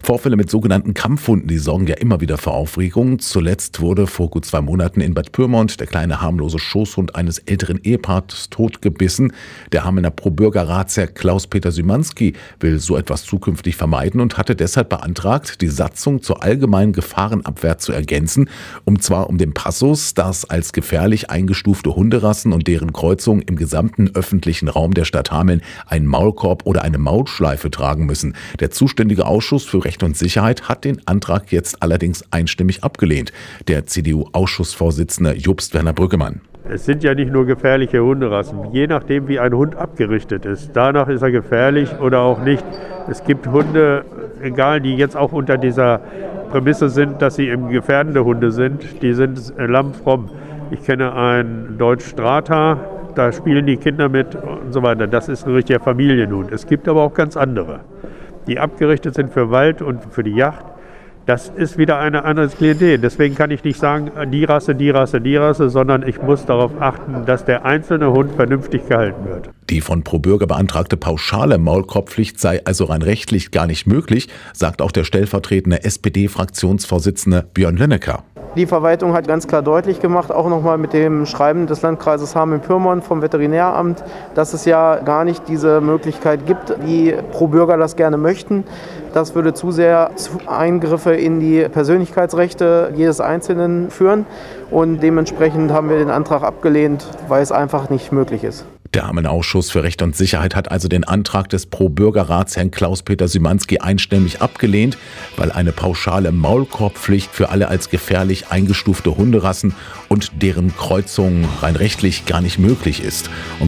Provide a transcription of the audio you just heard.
Vorfälle mit sogenannten Kampfhunden, die sorgen ja immer wieder für Aufregung. Zuletzt wurde vor gut 2 Monaten in Bad Pyrmont der kleine harmlose Schoßhund eines älteren Ehepaars totgebissen. Der Hamelner Pro-Bürger-Ratsherr Klaus-Peter Szymanski will so etwas zukünftig vermeiden und hatte deshalb beantragt, die Satzung zur allgemeinen Gefahrenabwehr zu ergänzen, um den Passus, dass als gefährlich eingestufte Hunderassen und deren Kreuzung im gesamten öffentlichen Raum der Stadt Hameln einen Maulkorb oder eine Maulschleife tragen müssen. Der zuständige Ausschuss für Recht und Sicherheit hat den Antrag jetzt allerdings einstimmig abgelehnt. Der CDU-Ausschussvorsitzende Jobst Werner Brüggemann. Es sind ja nicht nur gefährliche Hunderassen. Je nachdem, wie ein Hund abgerichtet ist, danach ist er gefährlich oder auch nicht. Es gibt Hunde, egal, die jetzt auch unter dieser Prämisse sind, dass sie eben gefährdende Hunde sind, die sind lammfromm. Ich kenne einen Deutsch Strata, da spielen die Kinder mit und so weiter. Das ist ein richtiger Familienhund. Es gibt aber auch ganz andere, die abgerichtet sind für Wald und für die Jagd. Das ist wieder eine andere Klientel. Deswegen kann ich nicht sagen, die Rasse, die Rasse, die Rasse, sondern ich muss darauf achten, dass der einzelne Hund vernünftig gehalten wird. Die von Pro-Bürger beantragte pauschale Maulkorbpflicht sei also rein rechtlich gar nicht möglich, sagt auch der stellvertretende SPD-Fraktionsvorsitzende Björn Lenneker. Die Verwaltung hat ganz klar deutlich gemacht, auch nochmal mit dem Schreiben des Landkreises Hameln-Pyrmont vom Veterinäramt, dass es ja gar nicht diese Möglichkeit gibt, wie Pro-Bürger das gerne möchten. Das würde zu sehr Eingriffe in die Persönlichkeitsrechte jedes Einzelnen führen und dementsprechend haben wir den Antrag abgelehnt, weil es einfach nicht möglich ist. Der Hamelner Ausschuss für Recht und Sicherheit hat also den Antrag des Pro-Bürger-Ratsherrn Klaus-Peter Szymanski einstimmig abgelehnt, weil eine pauschale Maulkorbpflicht für alle als gefährlich eingestufte Hunderassen und deren Kreuzungen rein rechtlich gar nicht möglich ist.